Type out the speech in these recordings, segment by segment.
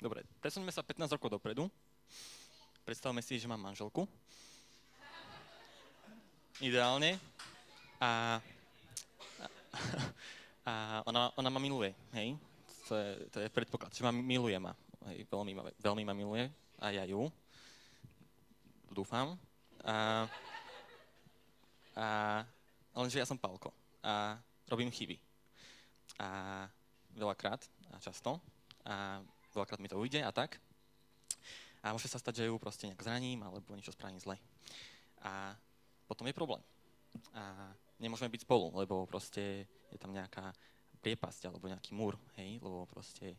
Dobre, presuňme sa 15 rokov dopredu. Predstavme si, že mám manželku. Ideálne. A, ona ma miluje, hej? To je predpoklad, že miluje ma. Hej, veľmi ma miluje. A ja ju. Dúfam. Lenže ja som Pálko. A robím chyby. A veľakrát a často. A veľakrát mi to ujde a tak. A môže sa stať, že ju proste nejak zraním alebo niečo spravím zle. A potom je problém. A nemôžeme byť spolu, lebo proste je tam nejaká priepasť alebo nejaký múr, hej, lebo proste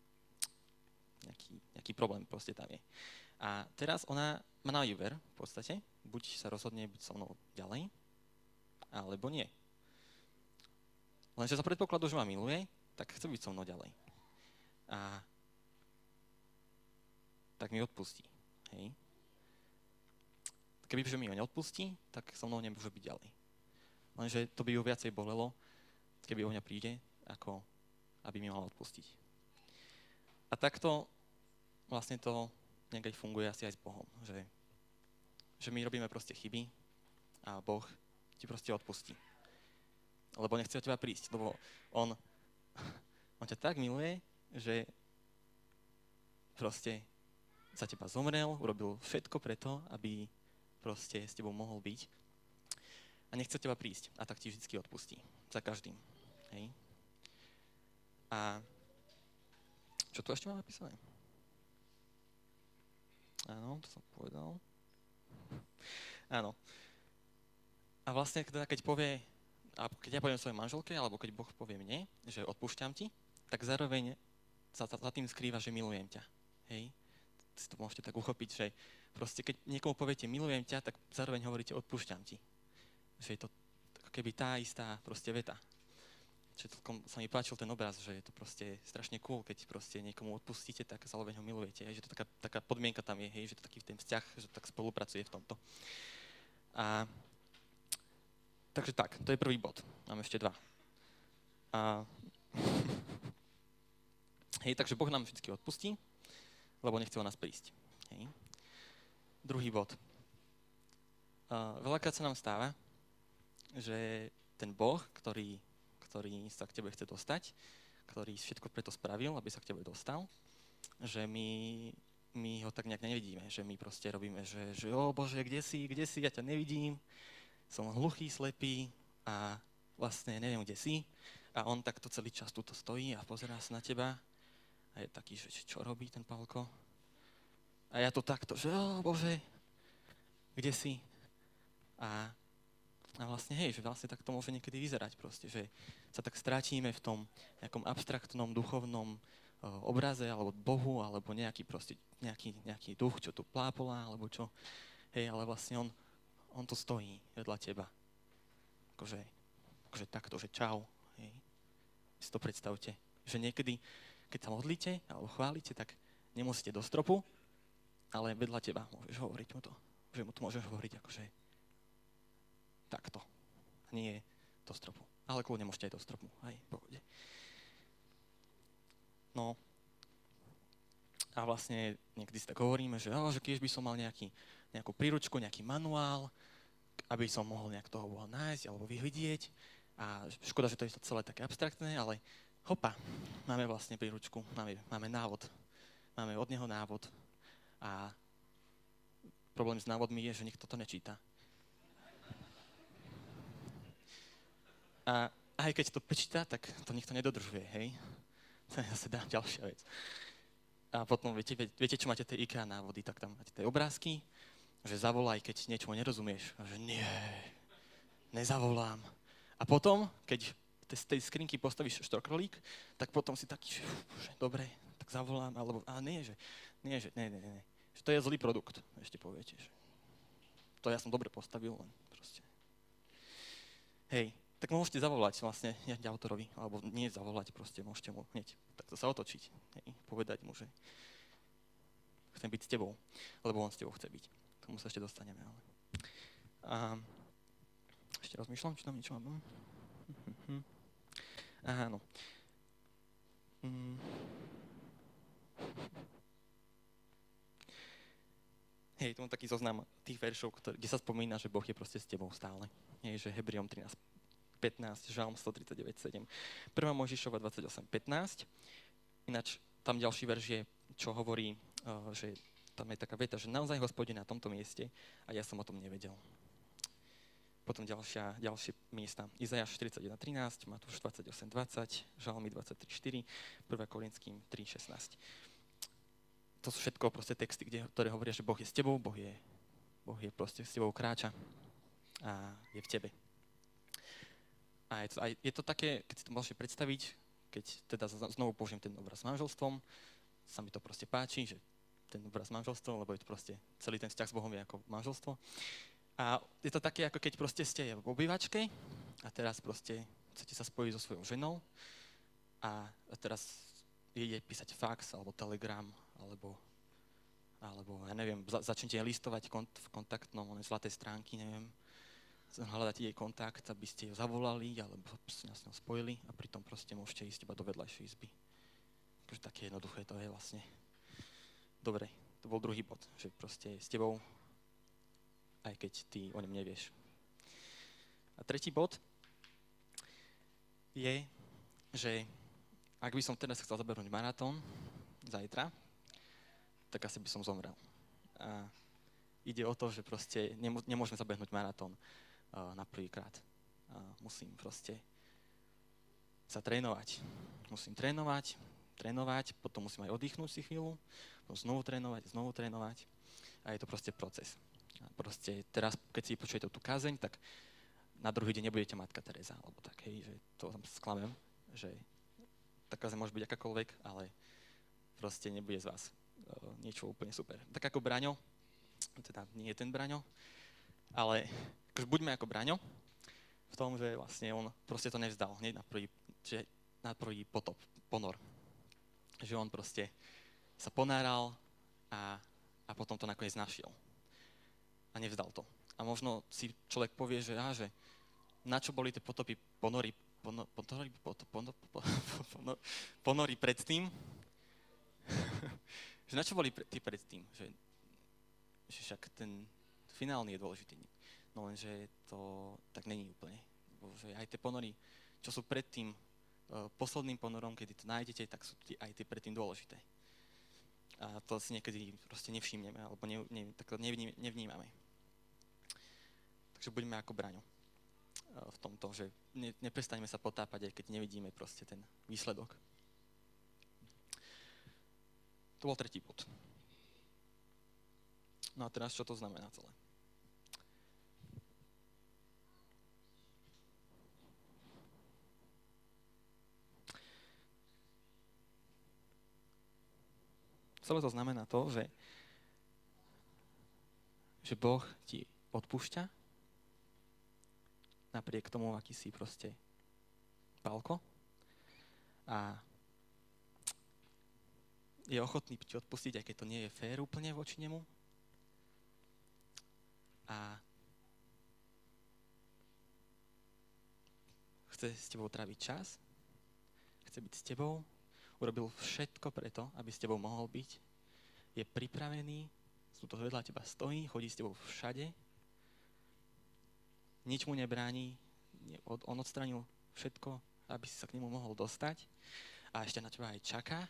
nejaký problém proste tam je. A teraz ona má na výber v podstate, buď sa rozhodne byť so mnou ďalej, alebo nie. Lenže za predpokladu, že ma miluje, tak chce byť so mnou ďalej. A tak mi odpustí, hej. Kebyže mi ho neodpustí, tak so mnou nemôže byť ďalej. Lenže to by ju viacej bolelo, keby o mňa príde, ako aby mi mala odpustiť. A takto vlastne to nejak aj funguje asi aj s Bohom, že my robíme proste chyby a Boh ti proste odpustí. Lebo nechce od teba prísť, lebo on ťa tak miluje, že proste za teba zomrel, urobil všetko preto, aby proste s tebou mohol byť a nechce od teba prísť a tak ti vždycky odpustí. Za každým. Hej. A čo tu ešte mám napísané? Áno, to som povedal. Áno. A vlastne, keď ja poviem svojej manželke, alebo keď Boh povie mne, že odpúšťam ti, tak zároveň za tým skrýva, že milujem ťa. Hej. Si to môžete tak uchopiť, že proste keď niekomu poviete milujem ťa, tak zároveň hovoríte odpúšťam ti. Že je to ako keby tá istá proste veta. Čiže sa mi páčil ten obraz, že je to proste strašne cool, keď proste niekomu odpustíte, tak zároveň ho milujete. Hej, že to taká podmienka tam je, hej, že to taký ten vzťah, že to tak spolupracuje v tomto. Takže tak, to je prvý bod. Mám ešte dva. Hej, takže Boh nám vždy odpustí, lebo nechce o nás prísť. Hej. Druhý bod. Veľakrát sa nám stáva, že ten Boh, ktorý sa k tebe chce dostať, ktorý všetko preto spravil, aby sa k tebe dostal, že my ho tak nejak nevidíme, že my proste robíme, že o Bože, kde si, ja ťa nevidím, som hluchý, slepý a vlastne neviem, kde si. A on takto celý čas tuto stojí a pozerá sa na teba a je taký, že čo robí ten Pálko? A ja to takto, že o Bože, kde si? A vlastne, hej, že vlastne tak to môže niekedy vyzerať proste, že sa tak strátime v tom nejakom abstraktnom, duchovnom obraze, alebo Bohu, alebo nejaký duch, čo tu plápolá, alebo čo. Hej, ale vlastne on tu stojí vedľa teba. Akože takto, že čau. Hej. Si to predstavte. Že niekedy, keď sa modlíte, alebo chválite, tak nemusíte do stropu, ale vedľa teba môžeš hovoriť mu to. Že mu to môžeš hovoriť akože takto. A nie do stropu. Ale kľudne môžete aj do stropu. Hej, pohode. No. A vlastne niekedy si tak hovoríme, že keď by som mal nejakú príručku, nejaký manuál, aby som mohol nejak toho Boha nájsť alebo vyhľadieť. A škoda, že to je to celé také abstraktné, ale hopa, máme vlastne príručku, máme návod. Máme od neho návod. A problém s návodmi je, že nikto to nečíta. A aj keď to prečíta, tak to nikto nedodržuje, hej? To je zase ďalšia vec. A potom viete, čo máte tie IKEA návody, tak tam máte tie obrázky, že zavolaj, keď niečomu nerozumieš. A že nie, nezavolám. A potom, keď z tej skrinky postavíš štvorkrolík, tak potom si taký, že dobre, tak zavolám, alebo nie. Že to je zlý produkt, ešte poviete. Že to ja som dobre postavil, len proste. Hej, tak môžete zavolať vlastne autorovi, alebo nie zavolať, proste môžete mu hneď takto sa otočiť, hej, povedať mu, že chcem byť s tebou, lebo on s tebou chce byť. K tomu sa ešte dostaneme, ale... Ešte rozmýšľam, či tam niečo mám. Áno. Hej, tu mám taký zoznam tých veršov, kde sa spomína, že Boh je proste s tebou stále. Hej, že Hebrejom 13:15, Žalm 139:7, 1. Mojžišova 28:15. Ináč tam ďalší verš je, čo hovorí, že tam je taká veta, že naozaj Hospodin na tomto mieste a ja som o tom nevedel. Potom ďalšie miesta. Izajáš 41:13, Matúš 28:20, Žalmy 23:4, 1. Korinským 3:16. To sú všetko proste texty, ktoré hovoria, že Boh je s tebou, Boh je proste s tebou, kráča a je v tebe. A je to také, keď si to môžete predstaviť, keď teda znovu použijem ten obraz s manželstvom, sa mi to proste páči, že ten obraz manželstva, lebo je to proste celý ten vzťah s Bohom je ako manželstvo. A je to také, ako keď proste ste v obývačke a teraz proste chcete sa spojiť so svojou ženou a teraz ide písať fax alebo telegram alebo ja neviem, začnete listovať v kontaktnom, zlaté stránky, neviem, hľadať jej kontakt, aby ste ju zavolali alebo s ňou spojili a pritom proste môžete ísť iba do vedľajšej izby. Takže také jednoduché to je vlastne. Dobre, to bol druhý bod, že proste je s tebou, aj keď ty o ňom nevieš. A tretí bod je, že ak by som teraz chcel zabehnúť maratón zajtra, tak asi by som zomrel. A ide o to, že proste nemôžeme zabehnúť maratón na prvýkrát. Musím proste sa trénovať. Musím trénovať, potom musím aj oddychnúť si chvíľu, potom znovu trénovať a je to proste proces. A proste teraz, keď si počujete tú kázeň, tak na druhý deň nebudete Matka Teresa, alebo tak, hej, že to tam sklamem, že tá kázeň môže byť akákoľvek, ale proste nebude z vás niečo úplne super. Tak ako Braňo, teda nie je ten Braňo, ale akože buďme ako Braňo v tom, že vlastne on proste to nevzdal hneď na prvý ponor. Že on proste sa ponáral a potom to nakoniec našiel. A nevzdal to. A možno si človek povie, že na čo boli tie ponory predtým? Že na čo boli tí predtým? Že však ten finálny je dôležitý. No lenže to tak není úplne. Že aj tie ponory, čo sú predtým, posledným ponorom, kedy to nájdete, tak sú aj tie predtým dôležité. A to si niekedy proste nevšimneme, alebo nevnímame. Takže buďme ako Braňo v tomto, že neprestaňme sa potápať, aj keď nevidíme proste ten výsledok. To bol tretí bod. No a teraz, čo to znamená celé? Celé to znamená to, že Boh ti odpúšťa napriek tomu, aký si proste pálko a je ochotný ti odpustiť, aj keď to nie je fér úplne voči nemu. A chce s tebou tráviť čas, chce byť s tebou, urobil všetko preto, aby s tebou mohol byť. Je pripravený, to vedľa teba stojí, chodí s tebou všade. Nič mu nebráni, on odstranil všetko, aby si sa k nemu mohol dostať. A ešte na teba aj čaká.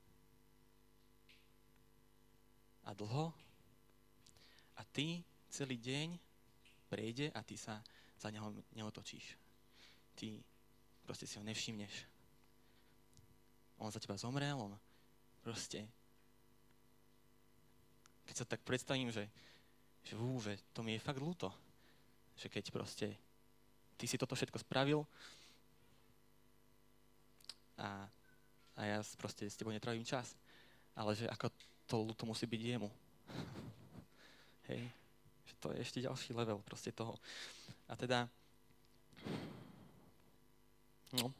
A dlho. A ty celý deň prejde a ty sa za neho neotočíš. Ty proste si ho nevšimneš. On za teba zomrel, on proste... Keď sa tak predstavím, že to mi je fakt ľúto. Že keď proste ty si toto všetko spravil a ja proste s tebou netrávim čas. Ale že ako to ľúto musí byť jemu. Hej. Že to je ešte ďalší level proste toho. A teda... No...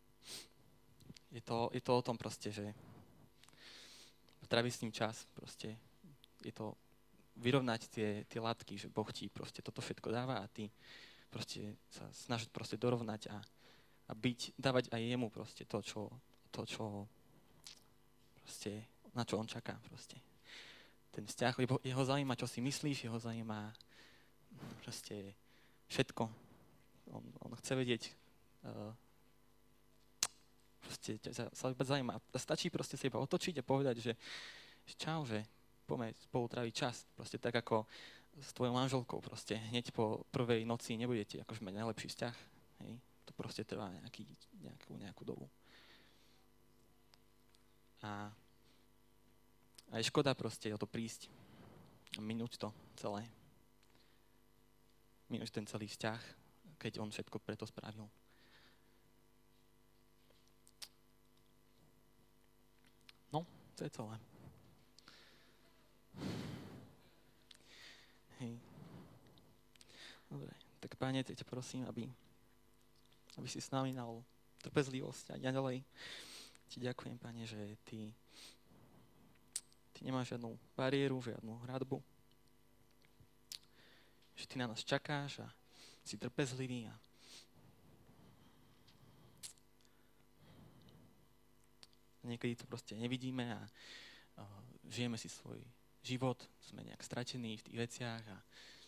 Je to o tom proste, že tráviť s ním čas, proste je to vyrovnať tie látky, že Boh ti proste toto všetko dáva a ty proste sa snažiť proste dorovnať a dávať aj jemu proste to, čo proste, na čo on čaká proste. ten vzťah, jeho zaujíma, čo si myslíš, jeho zaujíma proste všetko. On chce vedieť, proste sa zaujíma. Stačí proste sa iba otočiť a povedať, že čau, že poďme spolu tráviť čas. Proste tak ako s tvojou manželkou, proste hneď po prvej noci nebudete akože mať najlepší vzťah. Hej? To proste trvá nejakú dobu. A je škoda proste o to prísť a minúť to celé. Minúť ten celý vzťah, keď on všetko preto spravil. No, to je celé. Hej. Dobre, tak Pane, ťa prosím, aby si s nami dal trpezlivosť a ďalej. Ti ďakujem, Pane, že Ty nemáš žiadnu bariéru, žiadnu hradbu. Že Ty na nás čakáš a si trpezlivý a niekedy to proste nevidíme a žijeme si svoj život, sme nejak stratení v tých veciach a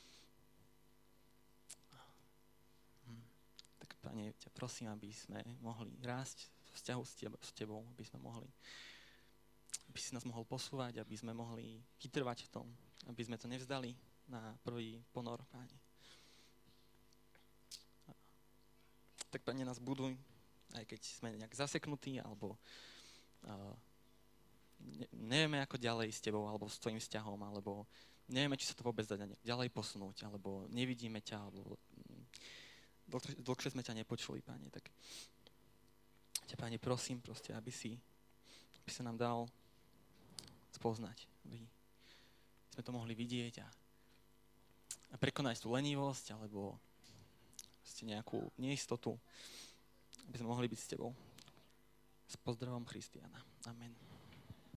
tak, Pane, ťa prosím, aby sme mohli rásť v vzťahu s Tebou, aby si nás mohol posúvať, aby sme mohli vytrvať v tom, aby sme to nevzdali na prvý ponor, Páne. Tak, Pane, nás buduj, aj keď sme nejak zaseknutí, alebo nevieme ako ďalej s Tebou, alebo s Tvojim vzťahom, alebo nevieme, či sa to vôbec dá nejak ďalej posunúť, alebo nevidíme ťa, alebo dlhšie sme ťa nepočuli, Páne. Tak ťa, Páne, prosím proste, aby sa nám dal spoznať, aby sme to mohli vidieť a prekonať tú lenivosť alebo nejakú neistotu, aby sme mohli byť s Tebou. S pozdravom Christiana. Amen.